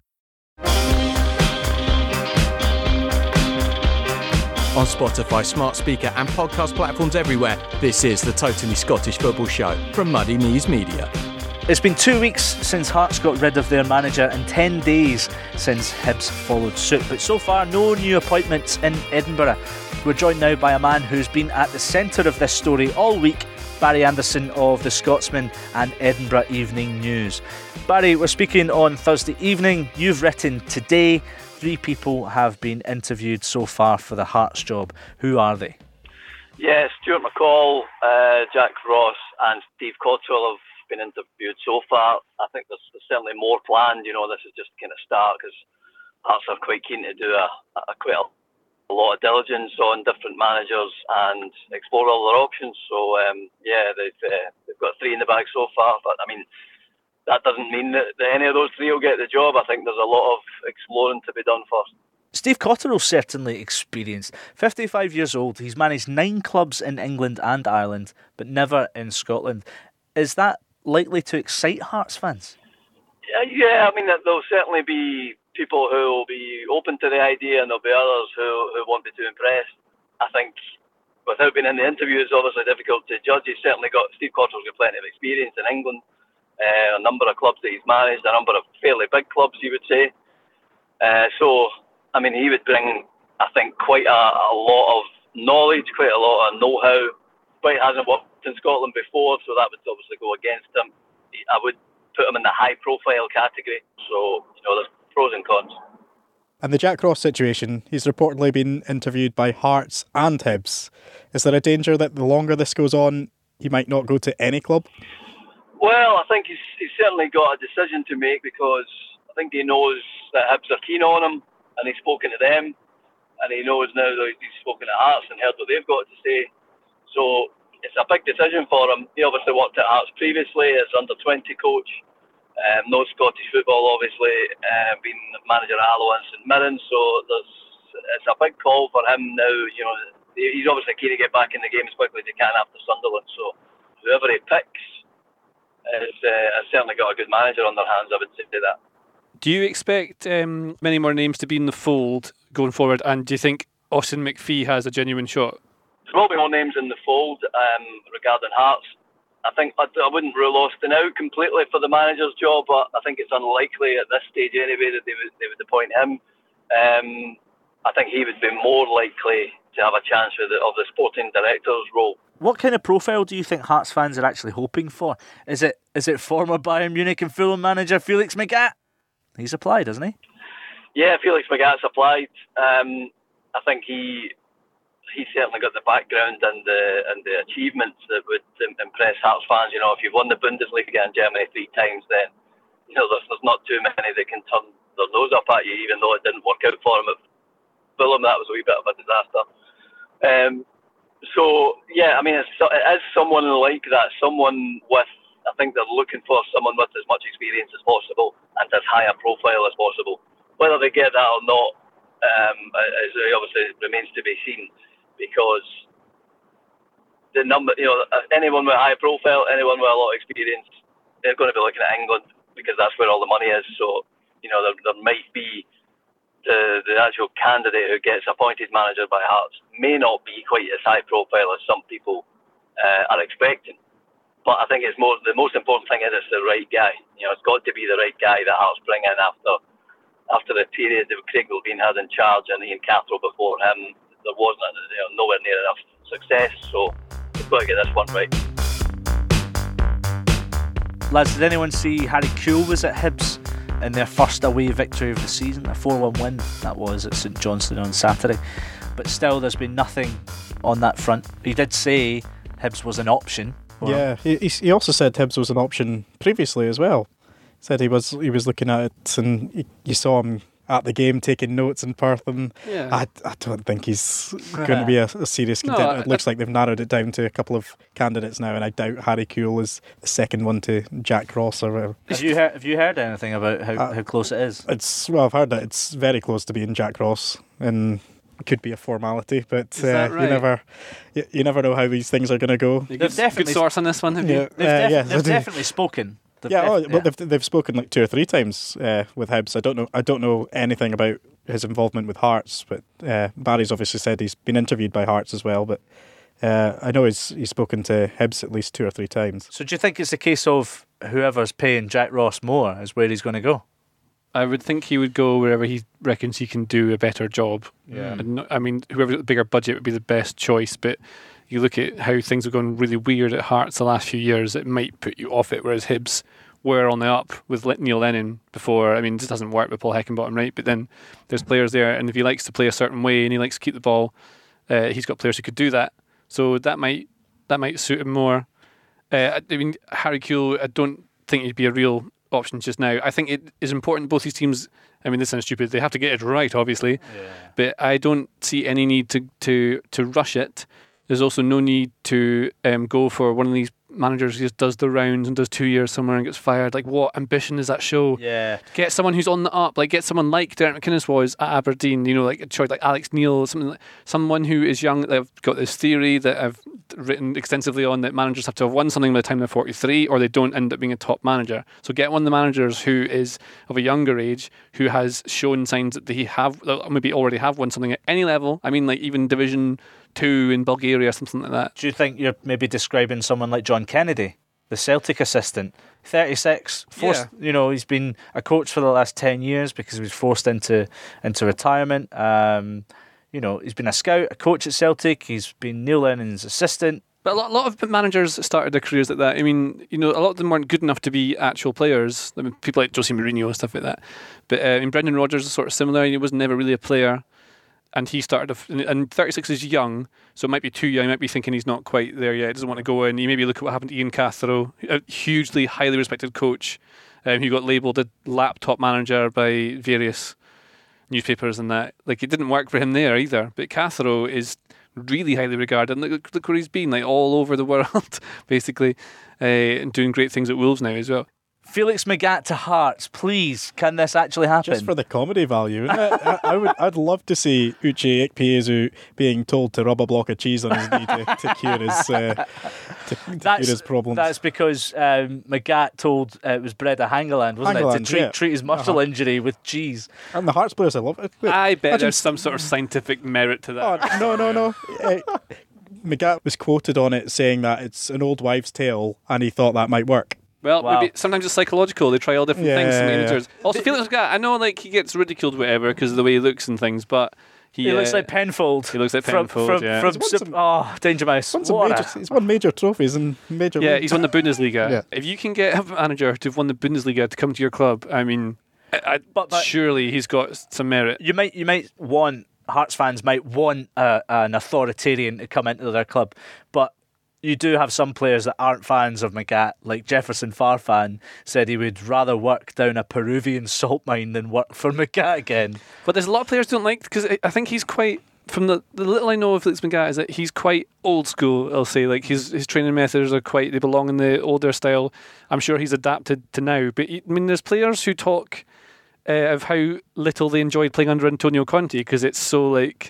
On Spotify, smart speaker and podcast platforms everywhere, this is the Totally Scottish Football Show from Muddy Knees Media.
It's been 2 weeks since Hearts got rid of their manager and 10 days since Hibs followed suit. But so far, no new appointments in Edinburgh. We're joined now by a man who's been at the centre of this story all week, Barry Anderson of The Scotsman and Edinburgh Evening News. Barry, we're speaking on Thursday evening. You've written today. 3 people have been interviewed so far for the Hearts job. Who are they?
Yeah, Stuart McCall, Jack Ross and Steve Cotterill have been interviewed so far. I think there's certainly more planned. This is just kind of start because Hearts are quite keen to do quite a lot of diligence on different managers and explore all their options. So they've got 3 in the bag so far. But I mean, that doesn't mean that any of those 3 will get the job. I think there's a lot of exploring to be done first.
Steve Cotterill certainly experienced. 55 years old, he's managed 9 clubs in England and Ireland, but never in Scotland. Is that likely to excite Hearts fans?
Yeah, I mean, there'll certainly be people who will be open to the idea, and there'll be others who won't be too impressed. I think, without being in the interview, it's obviously difficult to judge. Steve Cotterill's got plenty of experience in England, a number of clubs that he's managed, a number of fairly big clubs, you would say. So, I mean, he would bring, I think, quite a lot of knowledge, quite a lot of know-how. But he hasn't worked in Scotland before, so that would obviously go against him. I would put him in the high-profile category. So, there's pros and cons.
And the Jack Ross situation, he's reportedly been interviewed by Hearts and Hibs. Is there a danger that the longer this goes on, he might not go to any club?
Well, I think he's certainly got a decision to make, because I think he knows that Hibs are keen on him, and he's spoken to them, and he knows now that he's spoken to Hearts and heard what they've got to say. So it's a big decision for him. He obviously worked at Hearts previously as under-20 coach. Knows Scottish football, obviously, been manager at Alloa and St Mirren, so it's a big call for him now. He's obviously keen to get back in the game as quickly as he can after Sunderland. So whoever he picks has certainly got a good manager on their hands. I would say that.
Do you expect many more names to be in the fold going forward? And do you think Austin McPhee has a genuine shot?
There will be more names in the fold regarding Hearts. I think I wouldn't rule Austin out completely for the manager's job, but I think it's unlikely at this stage anyway that they would appoint him. I think he would be more likely to have a chance of the sporting director's role.
What kind of profile do you think Hearts fans are actually hoping for? Is it former Bayern Munich and Fulham manager Felix Magath? He's applied, hasn't he?
Yeah, Felix Magath's applied. I think he's certainly got the background and the achievements that would impress Hearts fans. If you've won the Bundesliga in Germany 3 times, then there's not too many that can turn their nose up at you, even though it didn't work out for him at Fulham. That was a wee bit of a disaster. So yeah, I mean, it is someone like that, someone with. I think they're looking for someone with as much experience as possible and as high a profile as possible. Whether they get that or not, obviously remains to be seen, because the number, anyone with a high profile, anyone with a lot of experience, they're going to be looking at England because that's where all the money is. So, there might be the actual candidate who gets appointed manager by Hearts may not be quite as high profile as some people are expecting. But I think the most important thing is it's the right guy. It's got to be the right guy that Hearts bring in after the period that Craig Levein had in charge and Ian Cathro before him. There wasn't nowhere near enough success, so we've got to get this one right.
Lads, did anyone see Harry Kewell was at Hibs in their first away victory of the season? A 4-1 win that was at St Johnstone on Saturday. But still, there's been nothing on that front. He did say Hibs was an option.
Yeah, he also said Hibs was an option previously as well. Said he was looking at it, and you saw him at the game taking notes in Perth, and I don't think he's going to be a serious contender. It looks like they've narrowed it down to a couple of candidates now, and I doubt Harry Kewell is the second one to Jack Ross or whatever.
Have you heard anything about how close it is?
I've heard that it's very close to being Jack Ross, and it could be a formality, but
right?
you never know how these things are going to go.
Good source on this one, have you?
They've definitely spoken.
They've spoken like 2 or 3 times with Hibs. I don't know anything about his involvement with Hearts, but Barry's obviously said he's been interviewed by Hearts as well. But I know he's spoken to Hibs at least 2 or 3 times.
So do you think it's a case of whoever's paying Jack Ross more is where he's going to go?
I would think he would go wherever he reckons he can do a better job.
Yeah.
I mean, whoever got the bigger budget would be the best choice, but you look at how things have gone really weird at Hearts the last few years, it might put you off it, whereas Hibs were on the up with Neil Lennon before. I mean, it just doesn't work with Paul Heckingbottom, right? But then there's players there, and if he likes to play a certain way and he likes to keep the ball, he's got players who could do that. So that might suit him more. I mean, Harry Kewell, I don't think he'd be a real option just now. I think it is important both these teams. I mean, this sounds stupid. They have to get it right, obviously. Yeah. But I don't see any need to rush it. There's also no need to go for one of these managers who just does the rounds and does 2 years somewhere and gets fired. Like, what ambition does that show?
Yeah.
Get someone who's on the up. Like, get someone like Derek McInnes was at Aberdeen. Like a choice like Alex Neil, someone who is young. They've got this theory that I've written extensively on, that managers have to have won something by the time they're 43, or they don't end up being a top manager. So get one of the managers who is of a younger age, who has shown signs that they maybe already have won something at any level. I mean, like even Division 2 in Bulgaria, something like that.
Do you think you're maybe describing someone like John Kennedy, the Celtic assistant? 36, forced. Yeah. He's been a coach for the last 10 years because he was forced into retirement. He's been a scout, a coach at Celtic. He's been Neil Lennon's assistant.
But a lot of managers started their careers like that. I mean, a lot of them weren't good enough to be actual players. I mean, people like Jose Mourinho and stuff like that. But Brendan Rodgers is sort of similar. He was never really a player. And he started, and 36 is young, so it might be too young. He might be thinking he's not quite there yet. He doesn't want to go in. You maybe look at what happened to Ian Cathro, a hugely highly respected coach, who got labelled a laptop manager by various newspapers and that. Like, it didn't work for him there either. But Cathro is really highly regarded. And look where he's been, like all over the world, basically, and doing great things at Wolves now as well.
Felix Magath to Hearts, please. Can this actually happen?
Just for the comedy value, isn't it? I'd love to see Uche Ikpeazu being told to rub a block of cheese on his knee to cure his problems.
That's because Magath told it was Breda Hangeland, wasn't it, to treat his muscle injury with cheese.
And the Hearts players, I love it.
I bet there's some sort of scientific merit to that.
Oh, no. Magath was quoted on it saying that it's an old wives' tale, and he thought that might work.
Well, maybe sometimes it's psychological. They try all different things to managers. Also, Felix Magath, I know he gets ridiculed, whatever, because of the way he looks and things, but he
looks like Penfold.
He looks like Penfold.
Danger Mouse.
He's won major trophies in major.
Yeah, he's won the Bundesliga.
Yeah.
If you can get a manager to have won the Bundesliga to come to your club, I mean, but surely he's got some merit.
You might want Hearts fans might want an authoritarian to come into their club, but you do have some players that aren't fans of Magath, like Jefferson Farfan said he would rather work down a Peruvian salt mine than work for Magath again.
But there's a lot of players who don't like, because I think he's quite, from the little I know of Felix Magath, is that he's quite old school, I'll say. Like his training methods are quite, they belong in the older style. I'm sure he's adapted to now. But I mean, there's players who talk of how little they enjoyed playing under Antonio Conte, because it's so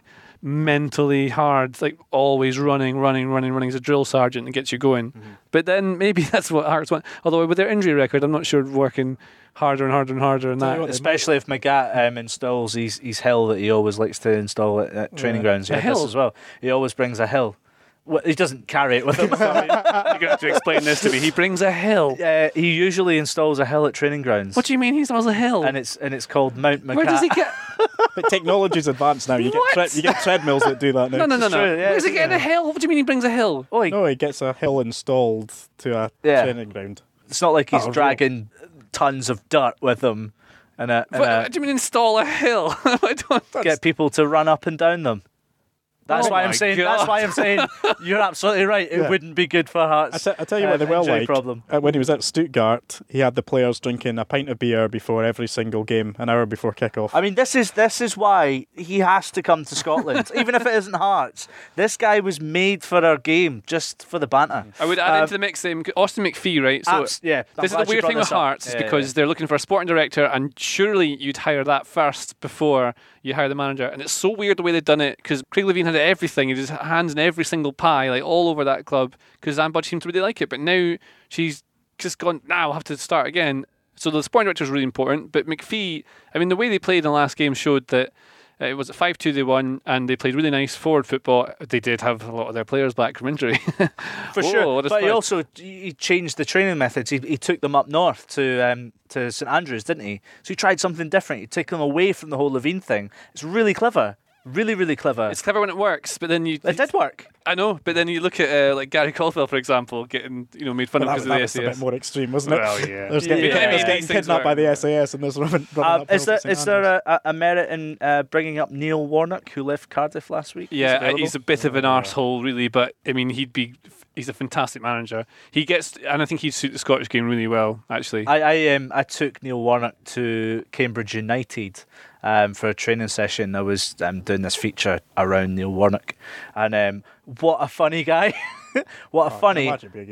mentally hard, always running. He's a drill sergeant and gets you going. Mm-hmm. But then maybe that's what Hearts want. Although with their injury record, I'm not sure working harder and that.
Especially if Magath installs his hill that he always likes to install at training grounds.
A hill
as well. He always brings a hill. Well, he doesn't carry it with him.
You're going to have to explain this to me. He brings a hill.
He usually installs a hill at training grounds.
What do you mean he installs a hill?
And it's called Mount Magath.
Where does he get?
But technology's advanced now. You get treadmills that do that now.
No. Where's he getting a hill? What do you mean he brings a hill?
He gets a hill installed to a training ground.
It's not like he's dragging tons of dirt with him.
What do you mean install a hill? I don't
get people to run up and down them. That's why I'm saying.
God.
That's why I'm saying you're absolutely right. It wouldn't be good for Hearts.
I tell you what, they well like. When he was at Stuttgart, he had the players drinking a pint of beer before every single game, an hour before kickoff.
I mean, this is why he has to come to Scotland, even if it isn't Hearts. This guy was made for our game, just for the banter.
I would add into the mix Austin McPhee, right? So this is the weird thing with Hearts, is because they're looking for a sporting director, and surely you'd hire that first before you hire the manager. And it's so weird the way they've done it, because Craig Levein had everything. He had his hands in every single pie, all over that club, because Anne Budge seemed to really like it. But now she's just gone, I'll have to start again. So the sporting director is really important. But McPhee, I mean, the way they played in the last game showed that it was at 5-2 they won, and they played really nice forward football. They did have a lot of their players back from injury.
For sure. But he changed the training methods. He took them up north to St Andrews, didn't he? So he tried something different. He took them away from the whole Levein thing. It's really clever. Really, really clever.
It's clever when it works, but then it
did work.
I know, but then you look at Gary Caldwell, for example, getting made fun of because of the SAS.
That was a bit more extreme, wasn't it?
Well, yeah.
There's getting kidnapped by the SAS, and there's running up.
Is there a merit in bringing up Neil Warnock, who left Cardiff last week?
Yeah, he's a bit of an arsehole, really, but I mean, he's a fantastic manager. And I think he'd suit the Scottish game really well, actually.
I took Neil Warnock to Cambridge United for a training session. I was doing this feature around Neil Warnock, and what a funny guy. What a funny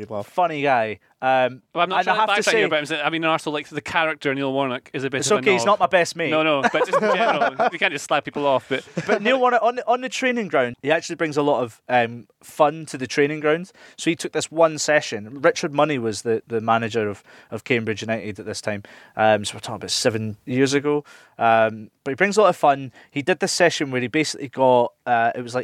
guy.
I'm not trying to backtrack here, but I mean, also the character Neil Warnock is a bit.
It's okay. He's not my best mate.
No, but just in general, you can't just slap people off.
But Neil Warnock on the training ground, he actually brings a lot of fun to the training ground. So he took this one session. Richard Money was the manager of Cambridge United at this time. So we're talking about 7 years ago. But he brings a lot of fun. He did this session where he basically got it was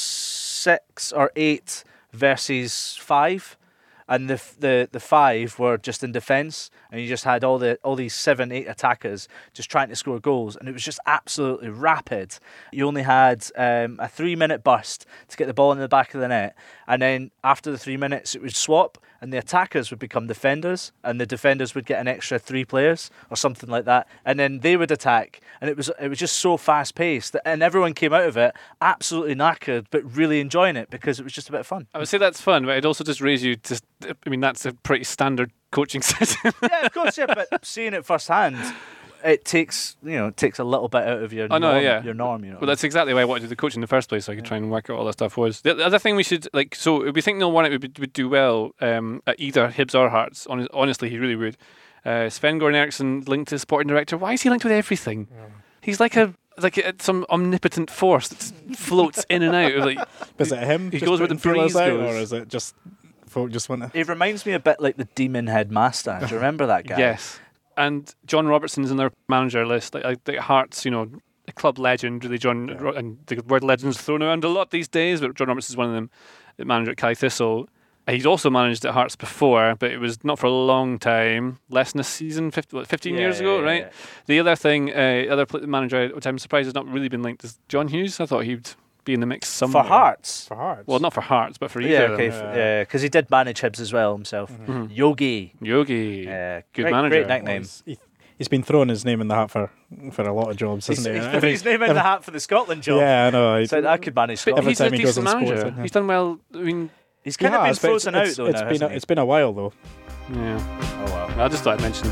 6 or 8 versus 5, and the 5 were just in defence, and you just had all these 7-8 attackers just trying to score goals, and it was just absolutely rapid. You only had a 3-minute burst to get the ball in the back of the net, and then after the 3 minutes it would swap, and the attackers would become defenders, and the defenders would get an extra 3 players or something like that, and then they would attack, and it was just so fast paced, and everyone came out of it absolutely knackered, but really enjoying it because it was just a bit of fun.
I would say that's fun, but it'd also just raise you to. I mean, that's a pretty standard coaching session.
Yeah, of course, yeah, but seeing it firsthand, it takes a little bit out of your norm.
Well, that's exactly why I wanted to do the coaching in the first place, so I could try and work out all that stuff was. The other thing we should, so we think Neil Warnock would do well at either Hibs or Hearts. Honestly, he really would. Sven-Goran Eriksson linked to the sporting director. Why is he linked with everything? He's like some omnipotent force that floats in and out. Like,
is it him?
He goes where the breeze
out,
goes.
or is it just folk just want to?
He reminds me a bit like the Demon Headmaster. Do you remember that guy?
Yes. And John Robertson's in their manager list. Like Hearts, a club legend, really. And the word legend's thrown around a lot these days, but John Robertson's one of them. The manager at Cali Thistle. He's also managed at Hearts before, but it was not for a long time. Less than a season, 15 years ago, right? Yeah. The other thing, other manager, which I'm surprised has not really been linked, is John Hughes. I thought he'd be in the mix somewhere.
For Hearts?
For Hearts.
Well, not for Hearts, but for either of them.
Because he did manage Hibs as well himself.
Mm-hmm.
Yogi.
Good manager.
Great nickname.
He's been throwing his name in the hat for a lot of jobs, hasn't he?
He's put his name in the hat for the Scotland job.
Yeah, I know.
So I could manage Scotland.
But he's a decent manager. He's done well. I mean,
he's kind of been frozen out though.
It's been a while though.
Yeah. Oh well. I just thought I'd mention.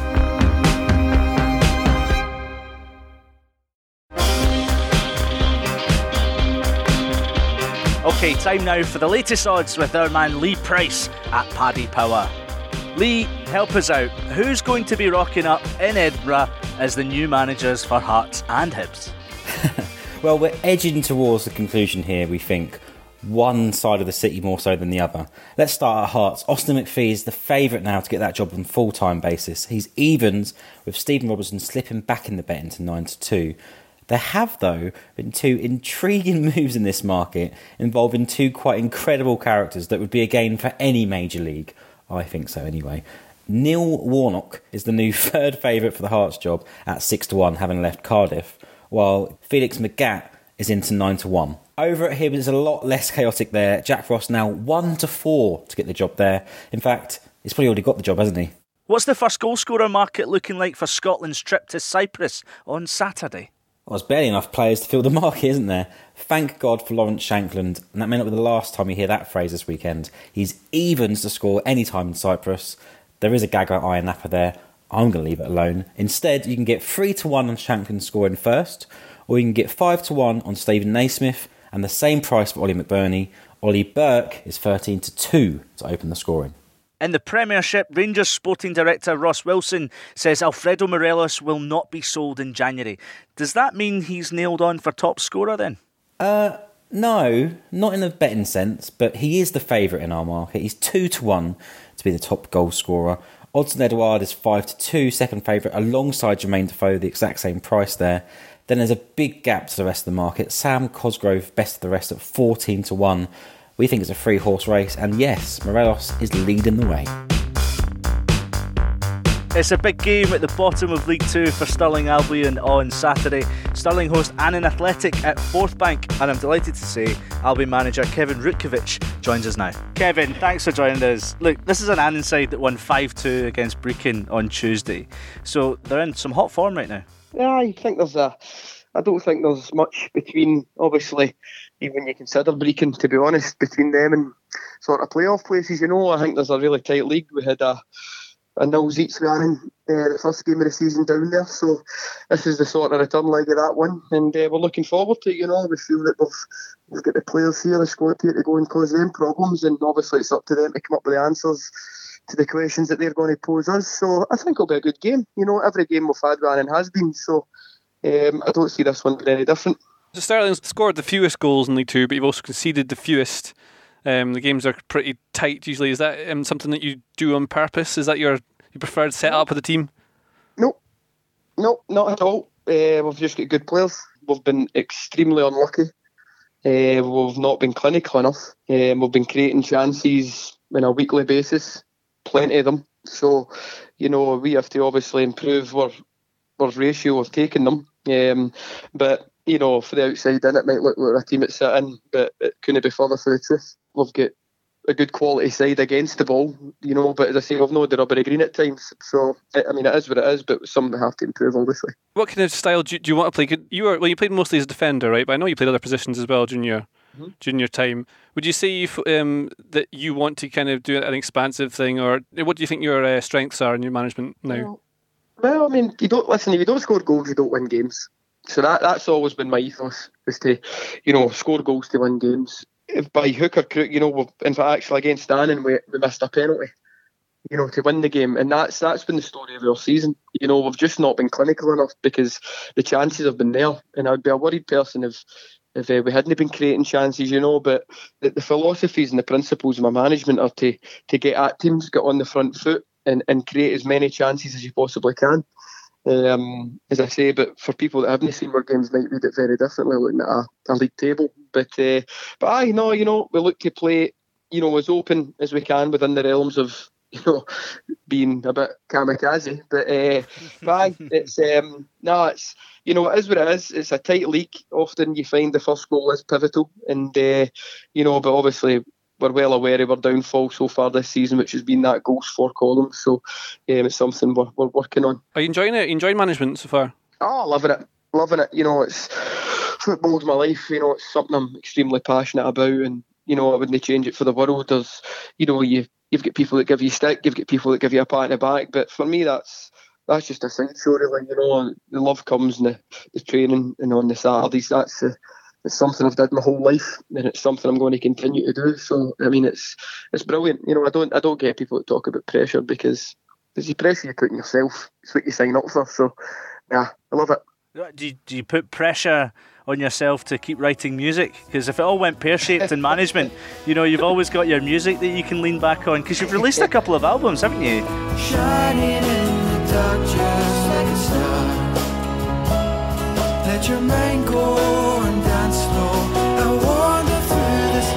Okay, time now for the latest odds with our man Lee Price at Paddy Power. Lee, help us out. Who's going to be rocking up in Edinburgh as the new managers for Hearts and Hibs?
Well, we're edging towards the conclusion here, we think. One side of the city more so than the other. Let's start at Hearts. Austin McPhee is the favourite now to get that job on a full-time basis. He's evens with Stephen Robertson slipping back in the betting to 9-2. There have, though, been two intriguing moves in this market involving two quite incredible characters that would be a gain for any major league. I think so, anyway. Neil Warnock is the new third favourite for the Hearts job at 6-1, having left Cardiff, while Felix Magath is into 9-1. Over at Hibs, it's a lot less chaotic there. Jack Frost now 1-4 to get the job there. In fact, he's probably already got the job, hasn't he?
What's the first goal scorer market looking like for Scotland's trip to Cyprus on Saturday?
Well, there's barely enough players to fill the market, isn't there? Thank God for Lawrence Shankland, and that may not be the last time you hear that phrase this weekend. He's evens to score any time in Cyprus. There is a gag like Iron Napper there. I'm going to leave it alone. Instead, you can get 3-1 on Shankland scoring first, or you can get 5-1 on Stephen Naismith, and the same price for Ollie McBurney. Ollie Burke is 13-2 to open the scoring.
In the Premiership, Rangers sporting director Ross Wilson says Alfredo Morelos will not be sold in January. Does that mean he's nailed on for top scorer then?
No, not in a betting sense, but he is the favourite in our market. He's 2-1 to be the top goal scorer. Odsonne Edouard is 5-2, second favourite, alongside Jermaine Defoe, the exact same price there. Then there's a big gap to the rest of the market. Sam Cosgrove, best of the rest, at 14-1. We think it's a 3-horse race, and yes, Morelos is leading the way.
It's a big game at the bottom of League 2 for Stirling Albion on Saturday. Stirling host Annan Athletic at Forthbank, and I'm delighted to say Albion manager Kevin Rutkiewicz joins us now. Kevin, thanks for joining us. Look, this is an Annan side that won 5-2 against Brechin on Tuesday, so they're in some hot form right now.
Yeah, I don't think there's much between, obviously, even when you consider Brechin, to be honest, between them and sort of playoff places. I think there's a really tight league. We had a nils each with Annan the first game of the season down there, so this is the sort of return leg of that one, and we're looking forward to it. We feel that we've got the players here, the squad here to go and cause them problems, and obviously it's up to them to come up with the answers to the questions that they're going to pose us. So I think it'll be a good game. Every game we've had with Annan has been, so I don't see this one being any different.
So Stirling's scored the fewest goals in League 2, but you've also conceded the fewest. The games are pretty tight usually. Is that something that you do on purpose? Is that your preferred setup of the team?
No, not at all. We've just got good players. We've been extremely unlucky. We've not been clinical enough. We've been creating chances on a weekly basis, plenty of them. So, we have to obviously improve our ratio of taking them. But for the outside in, it might look like a team that's sitting, but it couldn't be further from the truth. We've got a good quality side against the ball, but as I say, we've not the rubbery green at times. So, it is what it is, but something we have to improve, obviously.
What kind of style do you want to play? You played mostly as a defender, right? But I know you played other positions as well during your time. Would you say that you want to kind of do an expansive thing, or what do you think your strengths are in your management now?
Well, if you don't score goals, you don't win games. So that's always been my ethos, is to, score goals to win games. If by hook or crook, in fact, actually against Annan, we missed a penalty. to win the game, and that's been the story of our season. We've just not been clinical enough because the chances have been there, and I'd be a worried person if we hadn't been creating chances, But the philosophies and the principles of my management are to get at teams, get on the front foot, and create as many chances as you possibly can. As I say, but for people that haven't seen our games, might read it very differently, looking at a league table. But I know, we look to play, as open as we can within the realms of, being a bit kamikaze. But aye, it's it is what it is. It's a tight league. Often you find the first goal is pivotal, and but obviously we're well aware of our downfall so far this season, which has been that goals for column. So it's something we're working on.
Are you enjoying it? Are you enjoying management so far?
Oh, loving it. It's football's my life. It's something I'm extremely passionate about, and I wouldn't change it for the world. There's, you've got people that give you stick, you've got people that give you a pat in the back, but for me that's just a sideshow, really. The love comes in the training and on the Saturdays. It's something I've done my whole life, and it's something I'm going to continue to do. So it's brilliant. I don't get people that talk about pressure, because there's the pressure you put on yourself. It's what you sign up for. So yeah, I love it.
Do you put pressure on yourself to keep writing music? Because if it all went pear-shaped in management, you've always got your music that you can lean back on, because you've released a couple of albums, haven't you?
Shining in the dark just like a star. Let your mind go and dance slow. I wander through this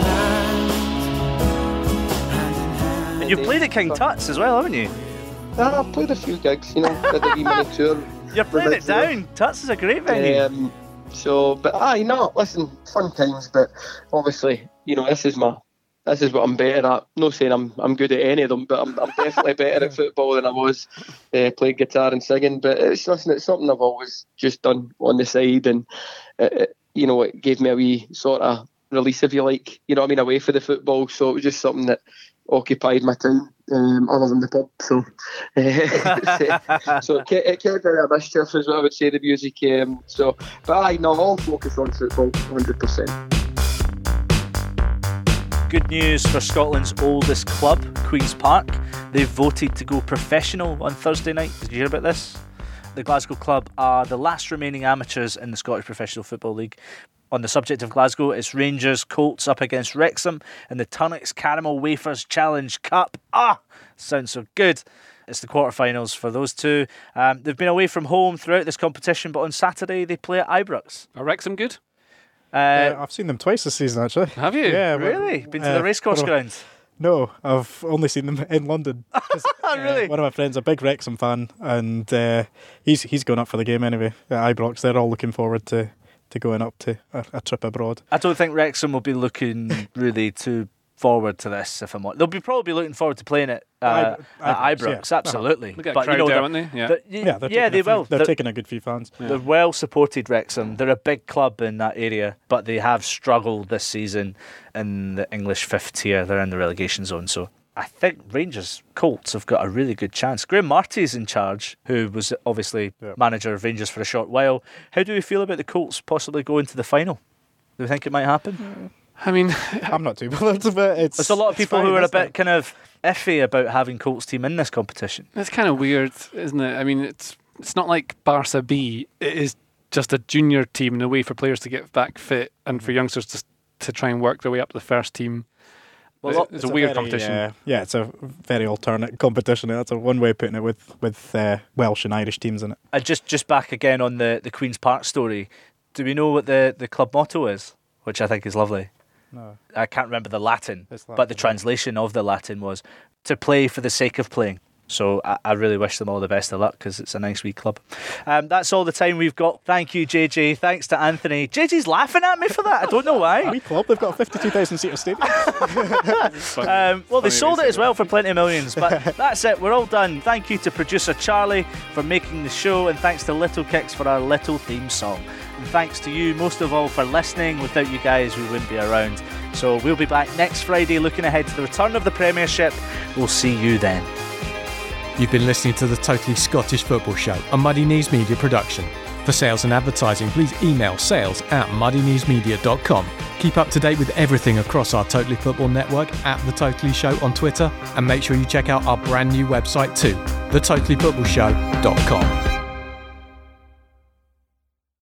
land.
And you've played at King Tut's as well, haven't you?
I've played a few gigs, did a wee mini tour.
You're playing it down. Tut's is a great venue. Listen, fun times, but obviously, this is what I'm better at. Not saying I'm good at any of them, but I'm definitely better at football than I was playing guitar and singing. But it's something I've always just done on the side, and it gave me a wee sort of release, if you like. Away for the football. So it was just something that occupied my time, other than the pub. So it kept out of mischief, is what I would say, the music. I'll focus on football 100%. Good news for Scotland's oldest club, Queen's Park. They've voted to go professional on Thursday night. Did you hear about this? The Glasgow club are the last remaining amateurs in the Scottish Professional Football League. On the subject of Glasgow, it's Rangers Colts up against Wrexham in the Tunnocks Caramel Wafers Challenge Cup. Sounds so good. It's the quarterfinals for those two. They've been away from home throughout this competition, but on Saturday they play at Ibrox.
Are Wrexham good?
I've seen them twice this season, actually.
Have you?
Yeah.
Really? Been to the racecourse grounds?
No, I've only seen them in London.
Really?
One of my friends, a big Wrexham fan, and he's going up for the game anyway at Ibrox. They're all looking forward to going up to a trip abroad.
I don't think Wrexham will be looking really too forward to this, if I'm honest. They'll be probably looking forward to playing it at Ibrox, yeah. Absolutely.
They get a crowd there, won't they?
They will.
They're taking a good few fans.
They're well supported, Wrexham. They're a big club in that area, but they have struggled this season in the English fifth tier. They're in the relegation zone, so I think Rangers Colts have got a really good chance. Graham Marty's in charge, who was obviously manager of Rangers for a short while. How do we feel about the Colts possibly going to the final? Do we think it might happen?
I mean,
I'm not too bothered about it.
There's a lot of people who are a bit kind of iffy about having Colts team in this competition.
It's kind of weird, isn't it? I mean, it's not like Barca B. It is just a junior team in a way for players to get back fit and for youngsters to try and work their way up to the first team. Well, it's a weird competition.
It's a very alternate competition. That's one way of putting it, with Welsh and Irish teams in it.
And just back again on the Queen's Park story, do we know what the club motto is? Which I think is lovely.
No.
I can't remember the Latin, but the translation of the Latin was to play for the sake of playing. So I really wish them all the best of luck, because it's a nice wee club. That's all the time we've got. Thank you, JJ. Thanks to Anthony. JJ's laughing at me for that. I don't know why.
Wee club. They've got a 52,000 seater stadium.
Well, they sold it as well for plenty of millions. But that's it. We're all done. Thank you to producer Charlie for making the show, and thanks to Little Kicks for our little theme song. And thanks to you most of all for listening. Without you guys, we wouldn't be around. So we'll be back next Friday looking ahead to the return of the Premiership. We'll see you then.
You've been listening to the Totally Scottish Football Show, a Muddy Knees Media production. For sales and advertising, please email sales@muddynewsmedia.com. Keep up to date with everything across our Totally Football network at The Totally Show on Twitter, and make sure you check out our brand new website too, thetotallyfootballshow.com.